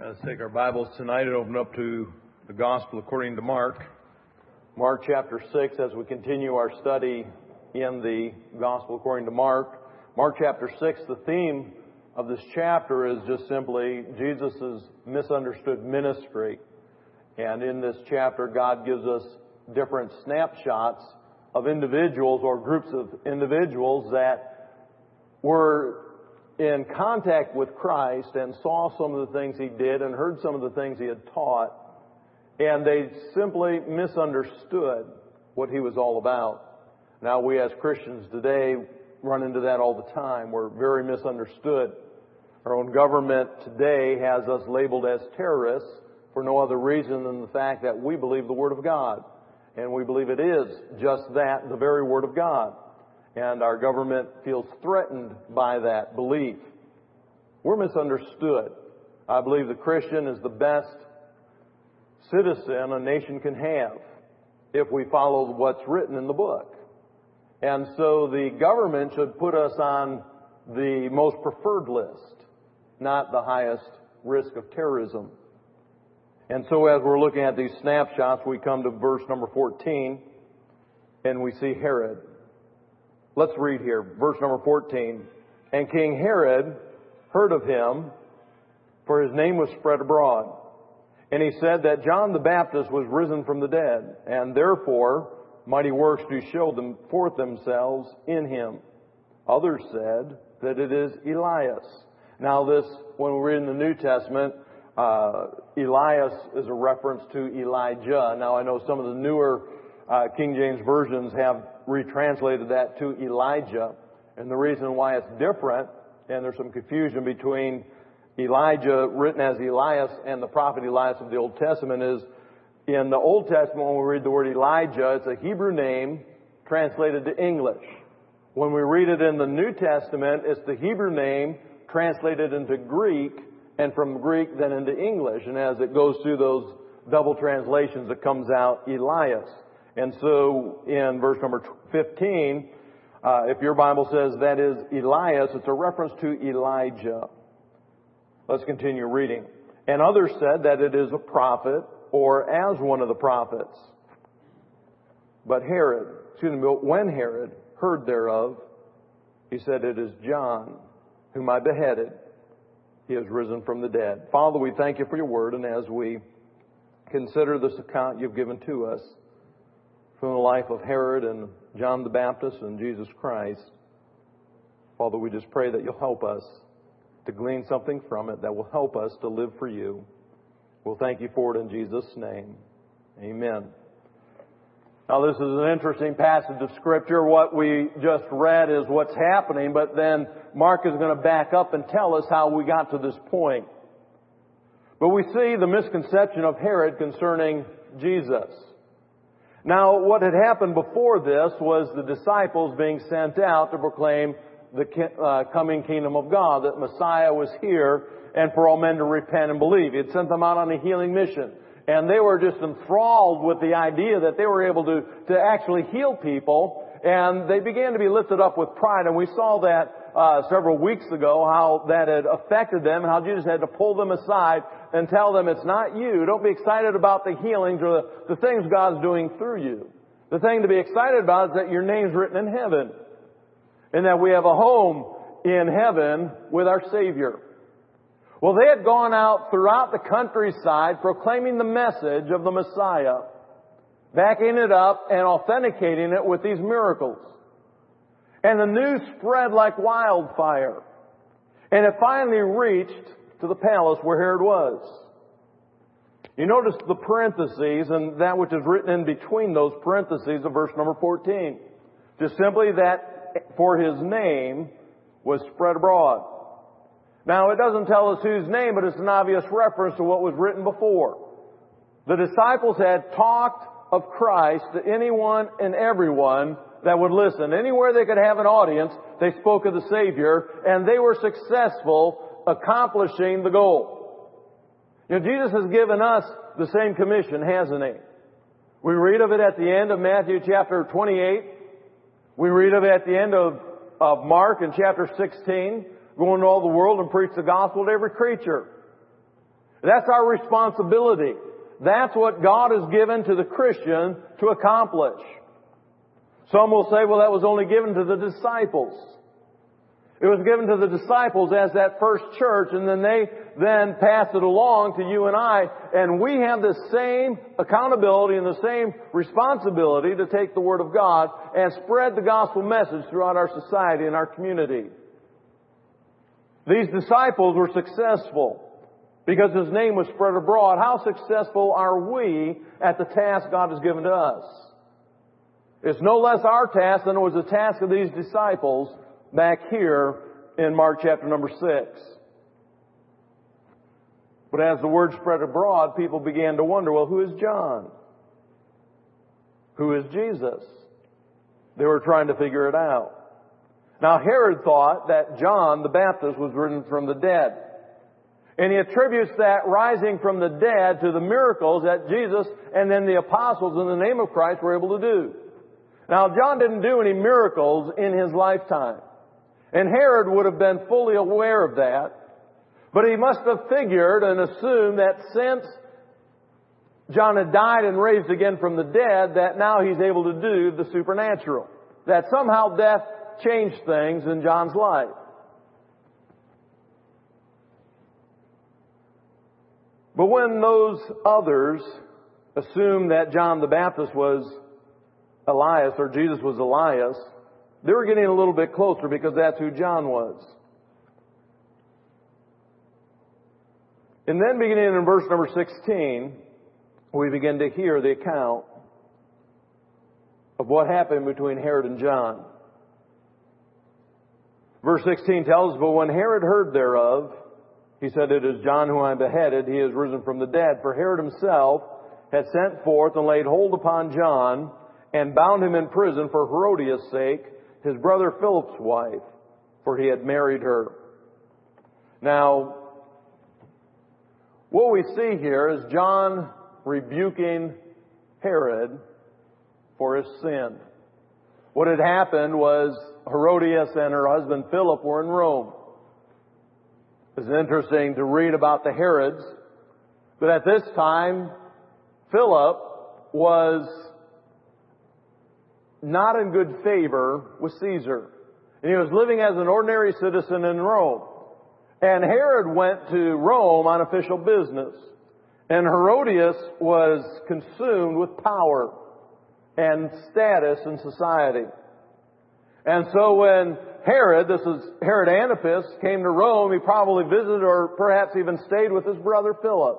Let's take our Bibles tonight and open up to the Gospel according to Mark. Mark chapter 6, as we continue our study in the Gospel according to Mark. Mark chapter 6, the theme of this chapter is just simply Jesus' misunderstood ministry. And in this chapter, God gives us different snapshots of individuals or groups of individuals that were in contact with Christ and saw some of the things He did and heard some of the things He had taught, and they simply misunderstood what He was all about. Now, we as Christians today run into that all the time. We're very misunderstood. Our own government today has us labeled as terrorists for no other reason than the fact that we believe the Word of God. And we believe it is just that, the very Word of God. And our government feels threatened by that belief. We're misunderstood. I believe the Christian is the best citizen a nation can have if we follow what's written in the book. And so the government should put us on the most preferred list, not the highest risk of terrorism. And so as we're looking at these snapshots, we come to verse number 14, and we see Herod. Let's read here, verse number 14. And King Herod heard of him, for his name was spread abroad. And he said that John the Baptist was risen from the dead, and therefore mighty works do show them forth themselves in him. Others said that it is Elias. Now this, when we read in the New Testament, Elias is a reference to Elijah. Now I know some of the newer King James versions have retranslated that to Elijah. And the reason why it's different, and there's some confusion between Elijah, written as Elias, and the prophet Elias of the Old Testament, is in the Old Testament, when we read the word Elijah, it's a Hebrew name translated to English. When we read it in the New Testament, it's the Hebrew name translated into Greek, and from Greek then into English. And as it goes through those double translations, it comes out Elias. And so in verse number 15, if your Bible says that is Elias, it's a reference to Elijah. Let's continue reading. And others said that it is a prophet or as one of the prophets. But when Herod heard thereof, he said, it is John, whom I beheaded. He has risen from the dead. Father, we thank you for your word, and as we consider this account you've given to us from the life of Herod and John the Baptist and Jesus Christ, Father, we just pray that you'll help us to glean something from it that will help us to live for you. We'll thank you for it in Jesus' name. Amen. Now this is an interesting passage of Scripture. What we just read is what's happening, but then Mark is going to back up and tell us how we got to this point. But we see the misconception of Herod concerning Jesus. Now, what had happened before this was the disciples being sent out to proclaim the coming kingdom of God, that Messiah was here and for all men to repent and believe. He had sent them out on a healing mission. And they were just enthralled with the idea that they were able to actually heal people. And they began to be lifted up with pride. And we saw that several weeks ago, how that had affected them and how Jesus had to pull them aside and tell them, it's not you. Don't be excited about the healings or the things God's doing through you. The thing to be excited about is that your name's written in heaven. And that we have a home in heaven with our Savior. Well, they had gone out throughout the countryside proclaiming the message of the Messiah, backing it up and authenticating it with these miracles. And the news spread like wildfire. And it finally reached to the palace where Herod was. You notice the parentheses and that which is written in between those parentheses of verse number 14. Just simply that for his name was spread abroad. Now, it doesn't tell us whose name, but it's an obvious reference to what was written before. The disciples had talked of Christ to anyone and everyone that would listen. Anywhere they could have an audience, they spoke of the Savior, and they were successful accomplishing the goal. You know, Jesus has given us the same commission, hasn't He? We read of it at the end of Matthew chapter 28. We read of it at the end of Mark in chapter 16. Go into all the world and preach the gospel to every creature. That's our responsibility. That's what God has given to the Christian to accomplish. Some will say, well, that was only given to the disciples. It was given to the disciples as that first church, and then they then passed it along to you and I, and we have the same accountability and the same responsibility to take the Word of God and spread the gospel message throughout our society and our community. These disciples were successful because His name was spread abroad. How successful are we at the task God has given to us? It's no less our task than it was the task of these disciples back here in Mark chapter number 6. But as the word spread abroad, people began to wonder, well, who is John? Who is Jesus? They were trying to figure it out. Now, Herod thought that John the Baptist was risen from the dead. And he attributes that rising from the dead to the miracles that Jesus and then the apostles in the name of Christ were able to do. Now, John didn't do any miracles in his lifetime. And Herod would have been fully aware of that. But he must have figured and assumed that since John had died and raised again from the dead, that now he's able to do the supernatural. That somehow death changed things in John's life. But when those others assumed that John the Baptist was Elias, or Jesus was Elias, they were getting a little bit closer because that's who John was. And then beginning in verse number 16, we begin to hear the account of what happened between Herod and John. Verse 16 tells us, but when Herod heard thereof, he said, it is John whom I beheaded. He is risen from the dead. For Herod himself had sent forth and laid hold upon John and bound him in prison for Herodias' sake, his brother Philip's wife, for he had married her. Now, what we see here is John rebuking Herod for his sin. What had happened was Herodias and her husband Philip were in Rome. It's interesting to read about the Herods, but at this time, Philip was not in good favor with Caesar. And he was living as an ordinary citizen in Rome. And Herod went to Rome on official business. And Herodias was consumed with power and status in society. And so when Herod, this is Herod Antipas, came to Rome, he probably visited or perhaps even stayed with his brother Philip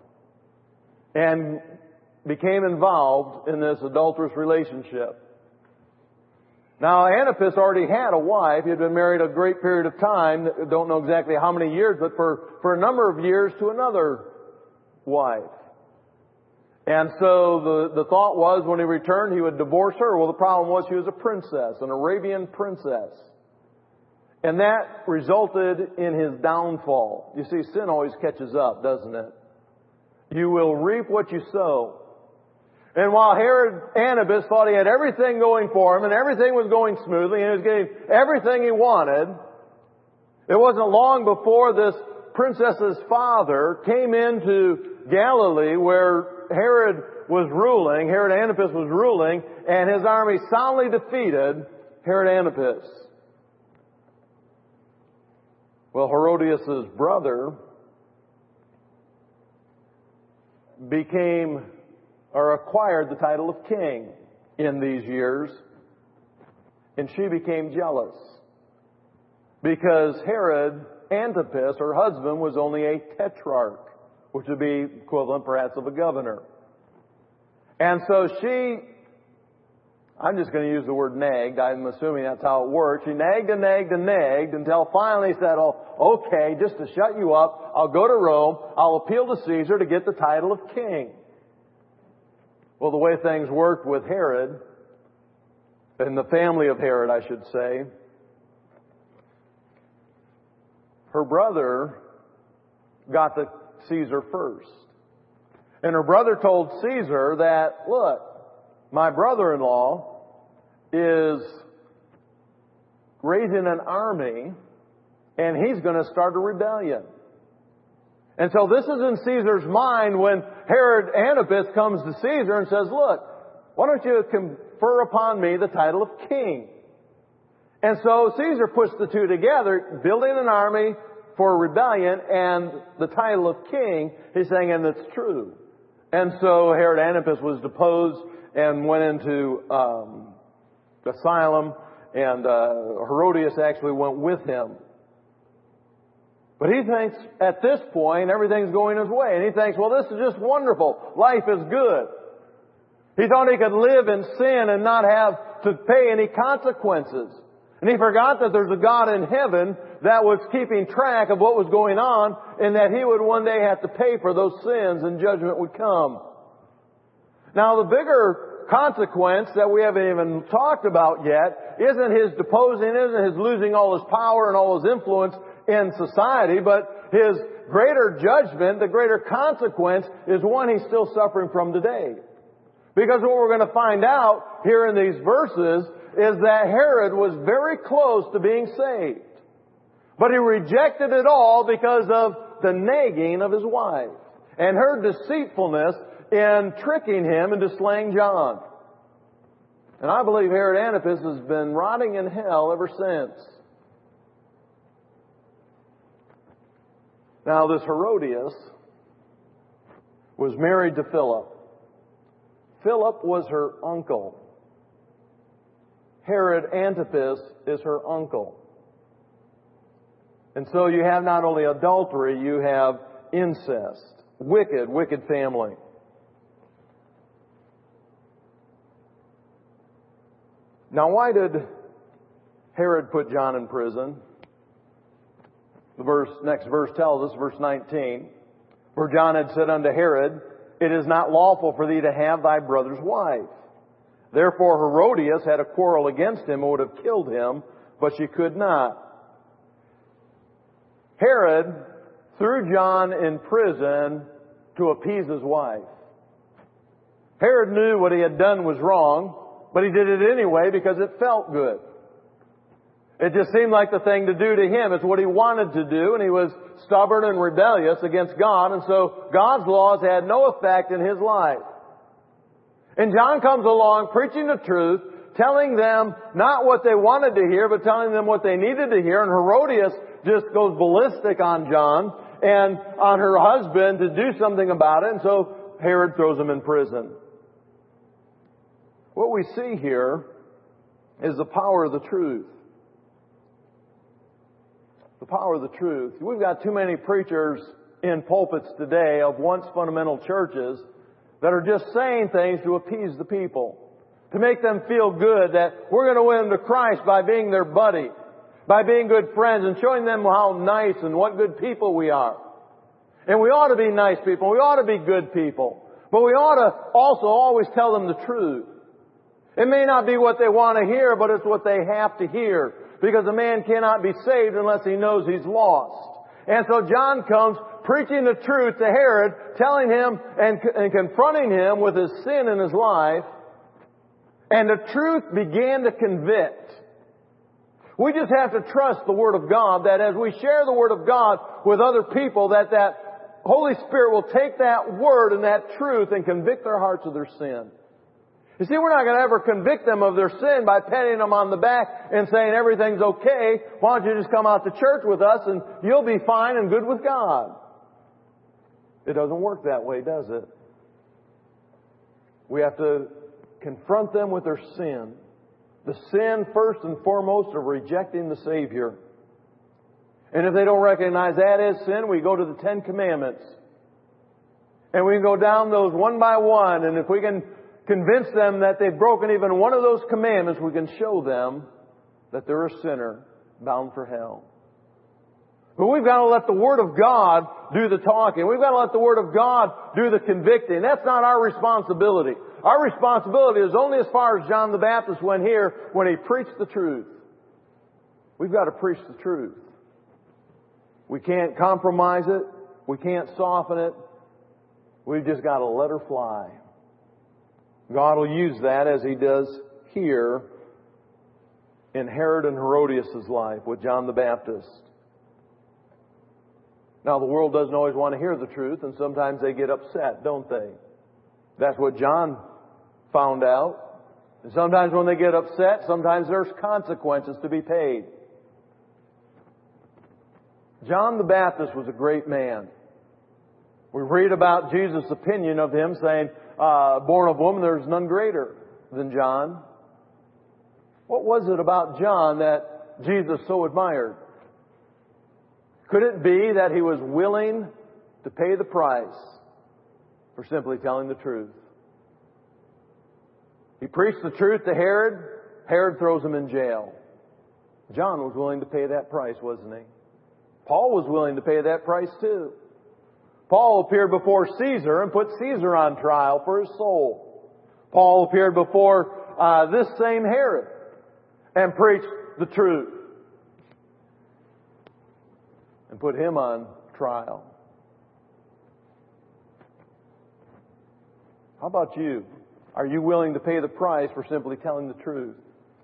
and became involved in this adulterous relationship. Now, Antipas already had a wife. He had been married a great period of time. Don't know exactly how many years, but for a number of years to another wife. And so the thought was when he returned, he would divorce her. Well, the problem was she was a princess, an Arabian princess. And that resulted in his downfall. You see, sin always catches up, doesn't it? You will reap what you sow. And while Herod Antipas thought he had everything going for him and everything was going smoothly and he was getting everything he wanted, it wasn't long before this princess's father came into Galilee where Herod was ruling, Herod Antipas was ruling, and his army soundly defeated Herod Antipas. Well, Herodias' brother became or acquired the title of king in these years, and she became jealous because Herod Antipas, her husband, was only a tetrarch, which would be equivalent perhaps of a governor. And so she, I'm just going to use the word nagged, I'm assuming that's how it works. She nagged and nagged and nagged until finally said, oh, okay, just to shut you up, I'll go to Rome, I'll appeal to Caesar to get the title of king. Well, the way things worked with Herod, and the family of Herod, I should say, her brother got to Caesar first. And her brother told Caesar that, look, my brother-in-law is raising an army and he's going to start a rebellion. And so this is in Caesar's mind when Herod Antipas comes to Caesar and says, look, why don't you confer upon me the title of king? And so Caesar puts the two together, building an army for rebellion and the title of king. He's saying, and it's true. And so Herod Antipas was deposed and went into asylum, and Herodias actually went with him. But he thinks at this point everything's going his way. And he thinks, well, this is just wonderful. Life is good. He thought he could live in sin and not have to pay any consequences. And he forgot that there's a God in heaven that was keeping track of what was going on, and that he would one day have to pay for those sins and judgment would come. Now, the bigger consequence that we haven't even talked about yet isn't his deposing, isn't his losing all his power and all his influence in society, but his greater judgment, the greater consequence, is one he's still suffering from today. Because what we're going to find out here in these verses is that Herod was very close to being saved. But he rejected it all because of the nagging of his wife and her deceitfulness in tricking him into slaying John. And I believe Herod Antipas has been rotting in hell ever since. Now, this Herodias was married to Philip. Philip was her uncle. Herod Antipas is her uncle. And so you have not only adultery, you have incest. Wicked, wicked family. Now, why did Herod put John in prison? The next verse tells us, verse 19, for John had said unto Herod, it is not lawful for thee to have thy brother's wife. Therefore Herodias had a quarrel against him and would have killed him, but she could not. Herod threw John in prison to appease his wife. Herod knew what he had done was wrong, but he did it anyway because it felt good. It just seemed like the thing to do to him. It's what he wanted to do, and he was stubborn and rebellious against God, and so God's laws had no effect in his life. And John comes along preaching the truth, telling them not what they wanted to hear, but telling them what they needed to hear, and Herodias just goes ballistic on John and on her husband to do something about it, and so Herod throws him in prison. What we see here is the power of the truth. The power of the truth. We've got too many preachers in pulpits today of once fundamental churches that are just saying things to appease the people, to make them feel good that we're going to win them to Christ by being their buddy, by being good friends and showing them how nice and what good people we are. And we ought to be nice people. We ought to be good people. But we ought to also always tell them the truth. It may not be what they want to hear, but it's what they have to hear. Because a man cannot be saved unless he knows he's lost. And so John comes preaching the truth to Herod, telling him and confronting him with his sin in his life. And the truth began to convict. We just have to trust the Word of God, that as we share the Word of God with other people, that Holy Spirit will take that Word and that truth and convict their hearts of their sin. You see, we're not going to ever convict them of their sin by patting them on the back and saying everything's okay. Why don't you just come out to church with us and you'll be fine and good with God? It doesn't work that way, does it? We have to confront them with their sin. The sin, first and foremost, of rejecting the Savior. And if they don't recognize that as sin, we go to the Ten Commandments. And we can go down those one by one, and if we can convince them that they've broken even one of those commandments, we can show them that they're a sinner bound for hell. But we've got to let the Word of God do the talking. We've got to let the Word of God do the convicting. That's not our responsibility. Our responsibility is only as far as John the Baptist went here when he preached the truth. We've got to preach the truth. We can't compromise it. We can't soften it. We've just got to let her fly. God will use that as He does here in Herod and Herodias' life with John the Baptist. Now, the world doesn't always want to hear the truth, and sometimes they get upset, don't they? That's what John found out. And sometimes when they get upset, sometimes there's consequences to be paid. John the Baptist was a great man. We read about Jesus' opinion of him saying, born of woman, there's none greater than John. What was it about John that Jesus so admired? Could it be that he was willing to pay the price for simply telling the truth? He preached the truth to Herod. Herod throws him in jail. John was willing to pay that price, wasn't he? Paul was willing to pay that price too. Paul appeared before Caesar and put Caesar on trial for his soul. Paul appeared before this same Herod and preached the truth and put him on trial. How about you? Are you willing to pay the price for simply telling the truth?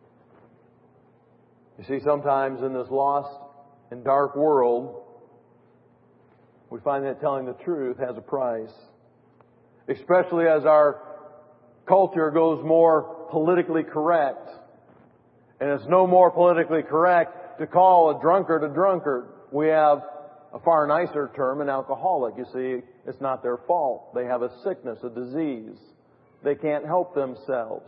You see, sometimes in this lost and dark world, we find that telling the truth has a price. Especially as our culture goes more politically correct. And it's no more politically correct to call a drunkard a drunkard. We have a far nicer term, an alcoholic. You see, it's not their fault. They have a sickness, a disease. They can't help themselves.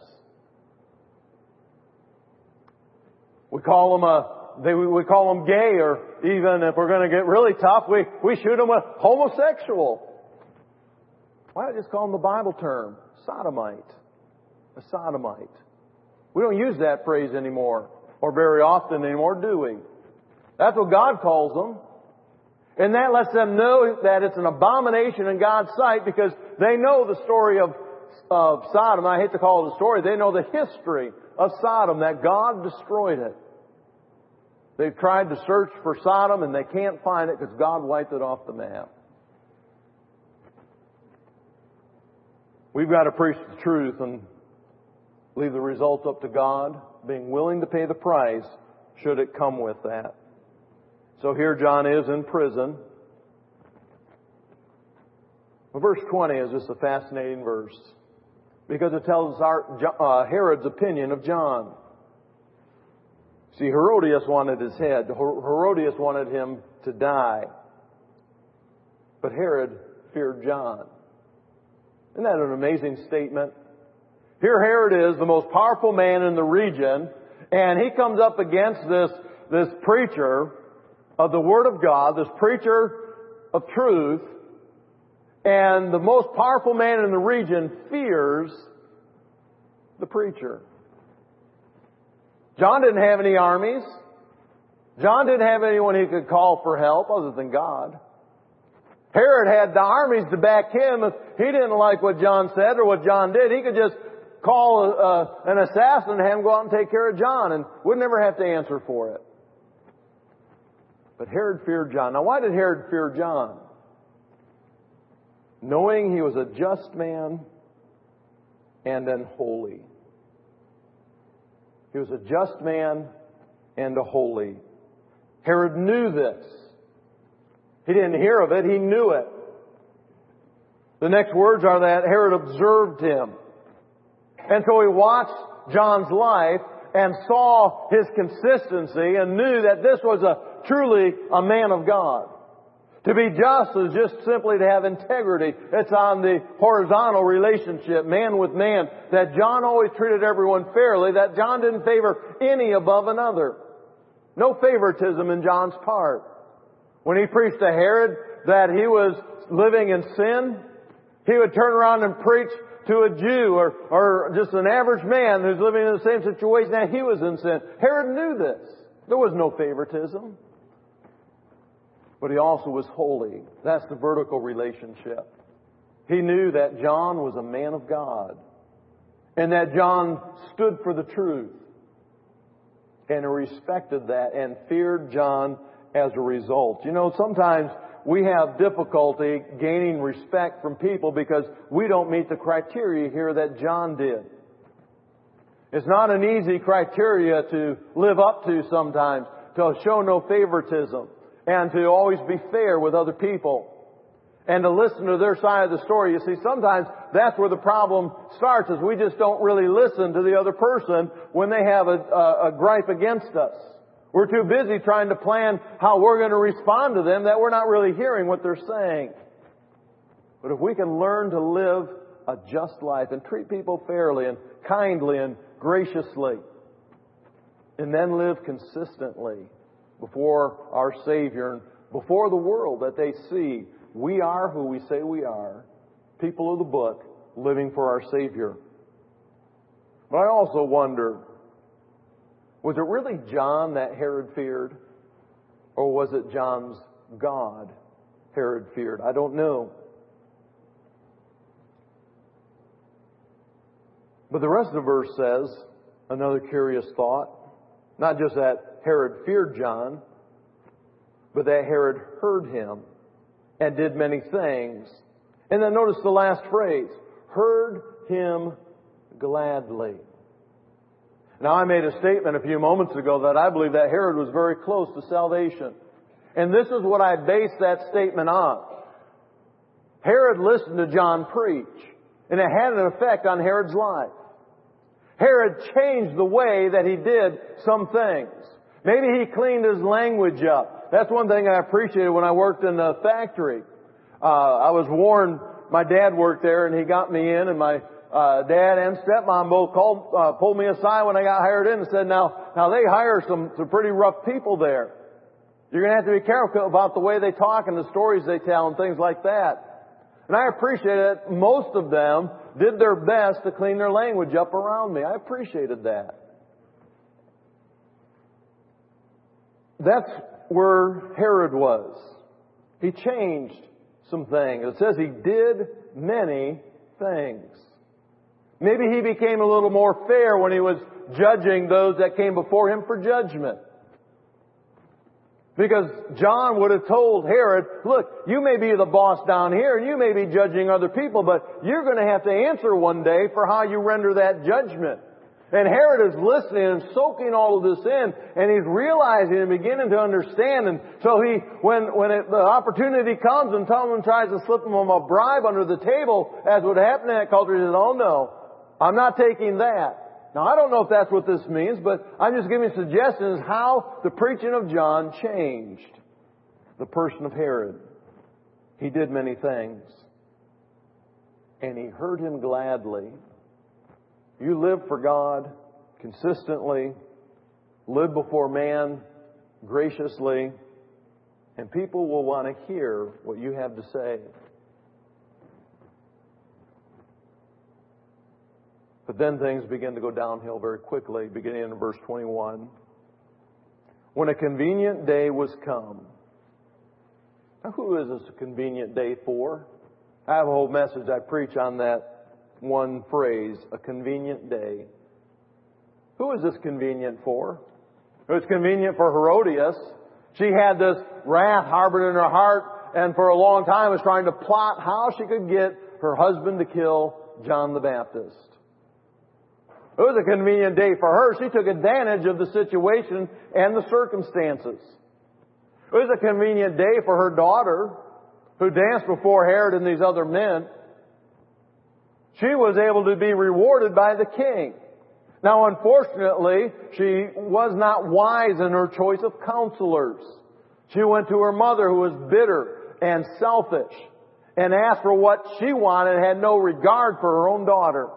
We call them gay, or even if we're going to get really tough, we shoot them a homosexual. Why not just call them the Bible term? Sodomite. A sodomite. We don't use that phrase anymore, or very often anymore, do we? That's what God calls them. And that lets them know that it's an abomination in God's sight, because they know the story of Sodom. I hate to call it a story. They know the history of Sodom, that God destroyed it. They've tried to search for Sodom and they can't find it because God wiped it off the map. We've got to preach the truth and leave the results up to God, being willing to pay the price should it come with that. So here John is in prison. Well, verse 20 is just a fascinating verse because it tells us Herod's opinion of John. See, Herodias wanted his head. Herodias wanted him to die. But Herod feared John. Isn't that an amazing statement? Here Herod is, the most powerful man in the region, and he comes up against this preacher of the Word of God, this preacher of truth, and the most powerful man in the region fears the preacher. John didn't have any armies. John didn't have anyone he could call for help other than God. Herod had the armies to back him. If he didn't like what John said or what John did, he could just call an assassin and have him go out and take care of John and would never have to answer for it. But Herod feared John. Now, why did Herod fear John? Knowing he was a just man and an holy. He was a just man and a holy. Herod knew this. He didn't hear of it, he knew it. The next words are that Herod observed him. And so he watched John's life and saw his consistency and knew that this was truly a man of God. To be just is just simply to have integrity. It's on the horizontal relationship, man with man, that John always treated everyone fairly, that John didn't favor any above another. No favoritism in John's part. When he preached to Herod that he was living in sin, he would turn around and preach to a Jew or just an average man who's living in the same situation that he was in sin. Herod knew this. There was no favoritism. But he also was holy. That's the vertical relationship. He knew that John was a man of God. And that John stood for the truth. And he respected that and feared John as a result. You know, sometimes we have difficulty gaining respect from people because we don't meet the criteria here that John did. It's not an easy criteria to live up to sometimes, to show no favoritism. and to always be fair with other people and to listen to their side of the story. You see, sometimes that's where the problem starts, is we just don't really listen to the other person when they have a gripe against us. We're too busy trying to plan how we're going to respond to them that we're not really hearing what they're saying. But if we can learn to live a just life and treat people fairly and kindly and graciously, and then live consistently before our Savior and before the world, that they see we are who we say we are, people of the book, living for our Savior. But I also wonder, was it really John that Herod feared? Or was it John's God Herod feared? I don't know. But the rest of the verse says, another curious thought, not just that Herod feared John, but that Herod heard him and did many things. And then notice the last phrase, heard him gladly. Now, I made a statement a few moments ago that I believe that Herod was very close to salvation. And this is what I base that statement on. Herod listened to John preach, and it had an effect on Herod's life. Herod changed the way that he did some things. Maybe he cleaned his language up. That's one thing I appreciated when I worked in the factory. I was warned, my dad worked there, and he got me in, and my dad and stepmom both pulled me aside when I got hired in and said, now they hire some pretty rough people there. You're going to have to be careful about the way they talk and the stories they tell and things like that. And I appreciated that most of them did their best to clean their language up around me. I appreciated that. That's where Herod was. He changed some things. It says he did many things. Maybe he became a little more fair when he was judging those that came before him for judgment. Because John would have told Herod, look, you may be the boss down here and you may be judging other people, but you're going to have to answer one day for how you render that judgment. And Herod is listening and soaking all of this in, and he's realizing and beginning to understand. And so when the opportunity comes and someone tries to slip him a bribe under the table, as would happen in that culture, he says, oh no, I'm not taking that. Now, I don't know if that's what this means, but I'm just giving suggestions how the preaching of John changed the person of Herod. He did many things, and he heard him gladly. You live for God consistently, live before man graciously, and people will want to hear what you have to say. But then things begin to go downhill very quickly, beginning in verse 21. When a convenient day was come. Now, who is this a convenient day for? I have a whole message I preach on that one phrase, a convenient day. Who is this convenient for? It was convenient for Herodias. She had this wrath harbored in her heart, and for a long time was trying to plot how she could get her husband to kill John the Baptist. It was a convenient day for her. She took advantage of the situation and the circumstances. It was a convenient day for her daughter, who danced before Herod and these other men. She was able to be rewarded by the king. Now, unfortunately, she was not wise in her choice of counselors. She went to her mother, who was bitter and selfish, and asked for what she wanted and had no regard for her own daughter.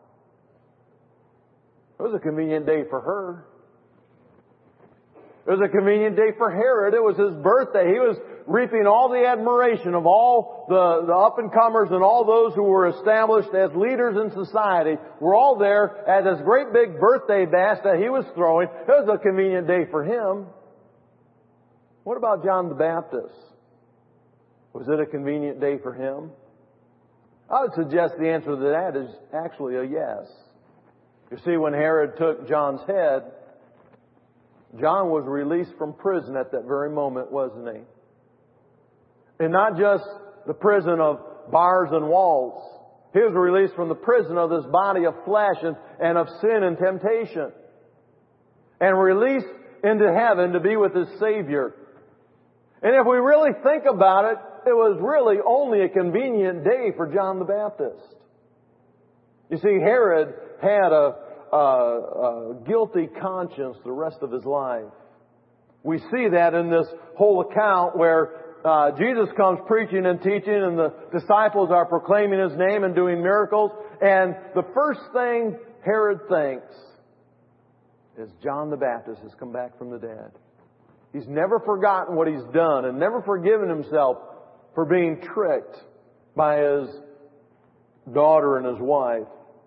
It was a convenient day for her. It was a convenient day for Herod. It was his birthday. He was reaping all the admiration of all the up-and-comers and all those who were established as leaders in society. Were all there at this great big birthday bash that he was throwing. It was a convenient day for him. What about John the Baptist? Was it a convenient day for him? I would suggest the answer to that is actually a yes. You see, when Herod took John's head, John was released from prison at that very moment, wasn't he? And not just the prison of bars and walls. He was released from the prison of this body of flesh and of sin and temptation. And released into heaven to be with his Savior. And if we really think about it, it was really only a convenient day for John the Baptist. You see, Herod had a guilty conscience the rest of his life. We see that in this whole account where Jesus comes preaching and teaching, and the disciples are proclaiming His name and doing miracles. And the first thing Herod thinks is John the Baptist has come back from the dead. He's never forgotten what he's done and never forgiven himself for being tricked by his daughter and his wife.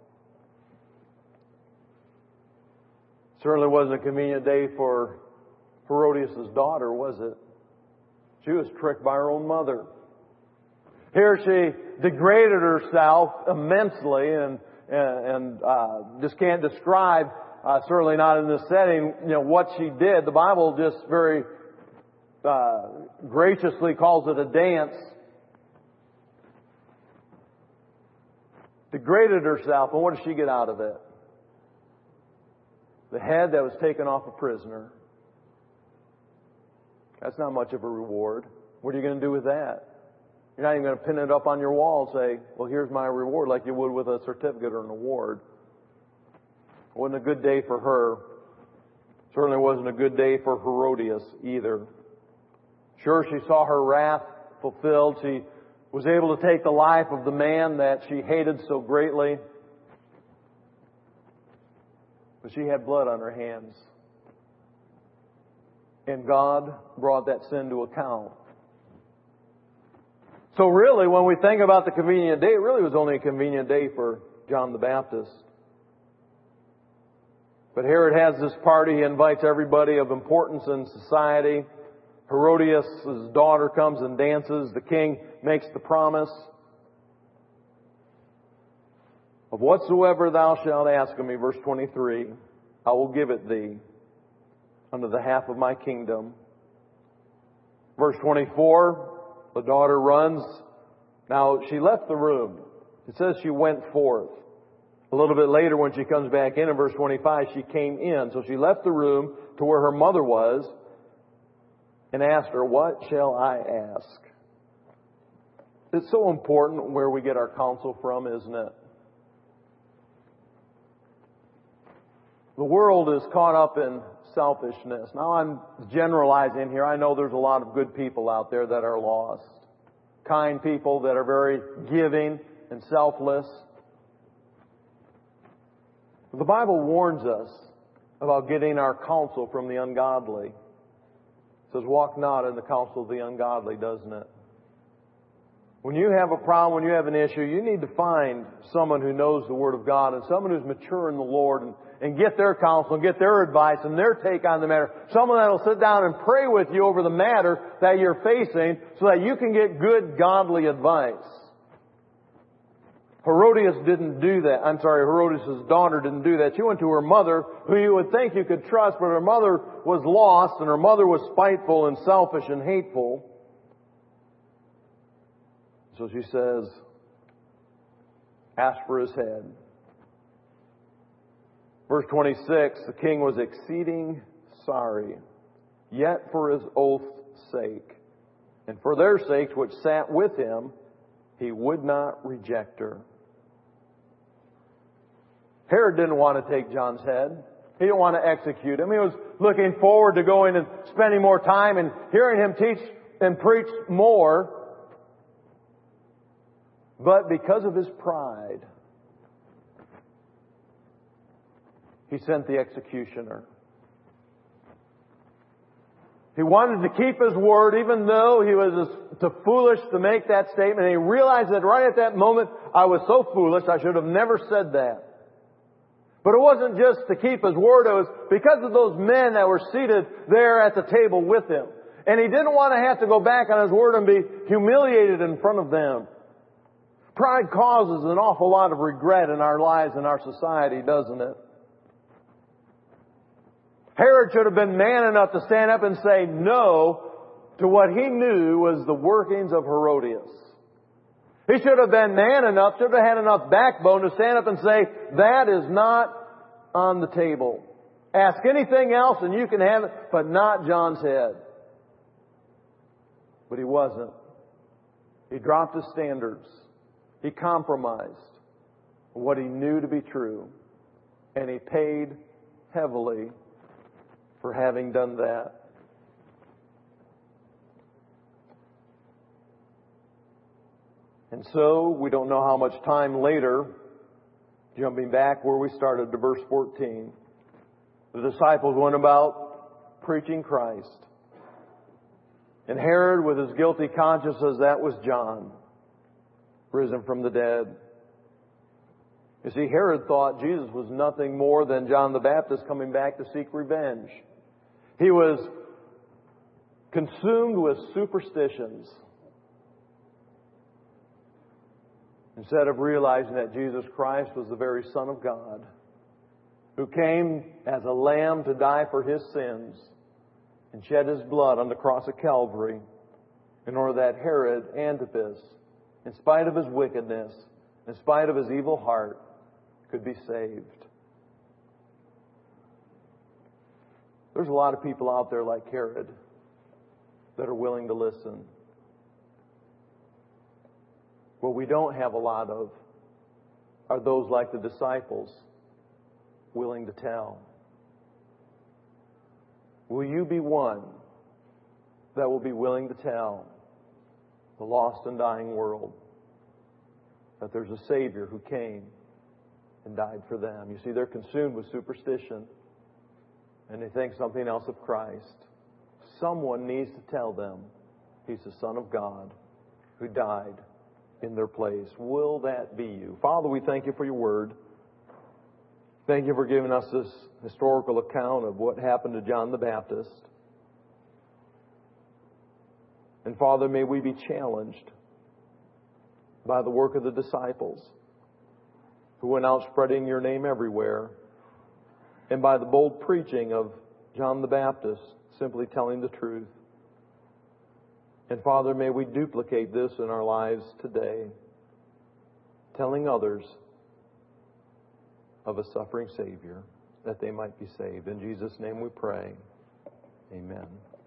Certainly wasn't a convenient day for Herodias' daughter, was it? She was tricked by her own mother. Here she degraded herself immensely and just can't describe, certainly not in this setting, what she did. The Bible just very graciously calls it a dance. Degraded herself, and what does she get out of it? The head that was taken off a prisoner. That's not much of a reward. What are you going to do with that? You're not even going to pin it up on your wall and say, well, here's my reward, like you would with a certificate or an award. It wasn't a good day for her. Certainly wasn't a good day for Herodias either. Sure, she saw her wrath fulfilled. She was able to take the life of the man that she hated so greatly. But she had blood on her hands. And God brought that sin to account. So really, when we think about the convenient day, it really was only a convenient day for John the Baptist. But Herod has this party. He invites everybody of importance in society. Herodias' daughter comes and dances. The king makes the promise of whatsoever thou shalt ask of me, verse 23, I will give it thee unto the half of my kingdom. Verse 24, the daughter runs. Now, she left the room. It says she went forth. A little bit later when she comes back in verse 25, she came in. So she left the room to where her mother was and asked her, what shall I ask? It's so important where we get our counsel from, isn't it? The world is caught up in selfishness. Now I'm generalizing here. I know there's a lot of good people out there that are lost. Kind people that are very giving and selfless. The Bible warns us about getting our counsel from the ungodly. It says, walk not in the counsel of the ungodly, doesn't it? When you have a problem, when you have an issue, you need to find someone who knows the Word of God and someone who's mature in the Lord and get their counsel and get their advice and their take on the matter. Someone that will sit down and pray with you over the matter that you're facing so that you can get good, godly advice. Herodias didn't do that. Herodias' daughter didn't do that. She went to her mother, who you would think you could trust, but her mother was lost and her mother was spiteful and selfish and hateful. So she says, ask for his head. Verse 26, the king was exceeding sorry, yet for his oath's sake, and for their sakes which sat with him, he would not reject her. Herod didn't want to take John's head. He didn't want to execute him. He was looking forward to going and spending more time and hearing him teach and preach more. But because of his pride, he sent the executioner. He wanted to keep his word even though he was too foolish to make that statement. And he realized that right at that moment, I was so foolish, I should have never said that. But it wasn't just to keep his word, it was because of those men that were seated there at the table with him. And he didn't want to have to go back on his word and be humiliated in front of them. Pride causes an awful lot of regret in our lives and our society, doesn't it? Herod should have been man enough to stand up and say no to what he knew was the workings of Herodias. He should have been man enough, should have had enough backbone to stand up and say, that is not on the table. Ask anything else and you can have it, but not John's head. But he wasn't. He dropped his standards. He compromised what he knew to be true. And he paid heavily for having done that. And so, we don't know how much time later, jumping back where we started to verse 14, the disciples went about preaching Christ. And Herod, with his guilty conscience, says that was John, risen from the dead. You see, Herod thought Jesus was nothing more than John the Baptist coming back to seek revenge. He was consumed with superstitions instead of realizing that Jesus Christ was the very Son of God, who came as a lamb to die for his sins and shed his blood on the cross of Calvary in order that Herod Antipas, in spite of his wickedness, in spite of his evil heart, could be saved. There's a lot of people out there like Herod that are willing to listen. What we don't have a lot of are those like the disciples, willing to tell. Will you be one that will be willing to tell the lost and dying world that there's a Savior who came and died for them? You see, they're consumed with superstition and they think something else of Christ. Someone needs to tell them He's the Son of God who died in their place. Will that be you? Father, we thank you for your word. Thank you for giving us this historical account of what happened to John the Baptist. And Father, may we be challenged by the work of the disciples who went out spreading your name everywhere, and by the bold preaching of John the Baptist, simply telling the truth. And Father, may we duplicate this in our lives today, telling others of a suffering Savior that they might be saved. In Jesus' name we pray. Amen.